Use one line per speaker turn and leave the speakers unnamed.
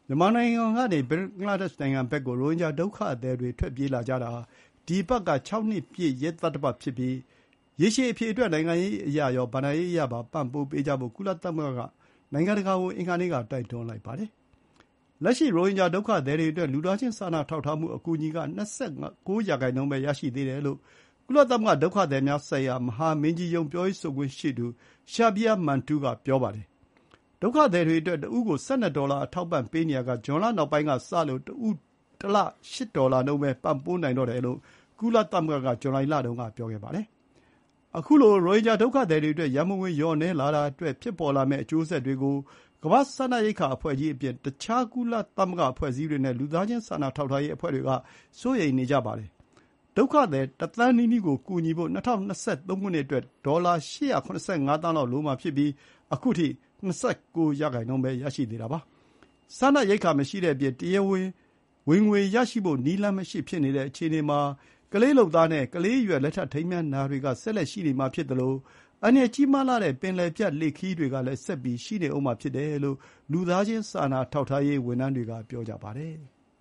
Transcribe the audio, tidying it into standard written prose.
မြန်မာနိုင်ငံကနေဘင်္ဂလားဒေ့ရှ်နိုင်ငံဘက်ကိုရိုဟင်ဂျာဒုက္ခသည်တွေထွက်ပြေးလာကြတာဒီအပတ်က6 နှစ်ပြည့်ရက်သတ္တပတ်ဖြစ်ပြီးရေရှည်အဖြေအတွက်နိုင်ငံရေးအရရောဘဏ္ဍာရေးအရပါပံ့ပိုးပေးကြဖို့ကုလသမဂ္ဂကနိုင်ငံတကာကိုအင်္ဂါနေ့ကတိုက်တွန်းလိုက်ပါတယ်။လက်ရှိရိုဟင်ဂျာဒုက္ခသည်တွေအတွက်လူသားချင်းစာနာထောက်ထားမှုအကူအညီက29% ပဲရရှိသေးတယ်လို့ကုလသမဂ္ဂဒုက္ခသည်များဆိုင်ရာမဟာမင်းကြီးရုံးပြောရေးဆိုခွင့်ရှိသူ Shabir Mantou ကပြောပါတယ်။ဒုက္ခသည်တွေအတွက်တဦးကို$12အထောက်ပံ့ပေးနေရာကဇွန်လနောက်ပိုင်းကစလို့တဦးတလ$8နှုန်းပဲပံ့ပိုးနိုင်တော့တယ်လို့ကုလသမဂ္ဂကဇူလိုင်လတုန်းကပြောခဲ့ပါတယ်။ခုလိုရိုဟင်ဂျာဒုက္ခသည်တွေအတွက်ရန်ပုံငွေလျော့နည်းလာတာအတွက်ဖြစ်ပေါ်လာမယ့်အကျိုးဆက်တွေကိုကမ္ဘာ့စားနပ်ရိက္ခာအဖွဲ့ကြီးအပြင်တခြားကုလသမဂ္ဂအဖွဲ့အစည်းတွေနဲ့လူသားချင်းစာနာထောက်ထားရေးအဖွဲ့တွေကစိုးရိမ်နေကြပါတယ်။ဒုက္ခသည်1 သန်းနီးနီးကိုကူညီဖို့2023ခုနှစ်အတွက်ဒေါ်လာ$875 သန်းလောက်လိုမှာဖြစ်ပြီးခုထိ29% ပဲရရှိသေးတာပါ။စားနပ်ရိက္ခာမရှိတဲ့အပြင်တရားဝင်ဝင်ငွေရရှိဖို့နည်းလမ်းမရှိဖြစ်နေတဲ့အခြေအနေမှာကလေးလုပ်သားနဲ့ကလေးအရွယ်လက်ထပ်ထိမ်းမြားနာတွေကဆက်လက်ရှိနေမှာဖြစ်သလိုအန္တရာယ်ကြီးမားလှတဲ့ပင်လယ်ဖြတ်လှေခရီးတွေကလည်းဆက်ပြီးရှိနေဦးမှာဖြစ်တယ်လို့လူသားချင်းစာနာထောက်ထားရေးဝန်ထမ်းတွေကပြောကြပါတယ်။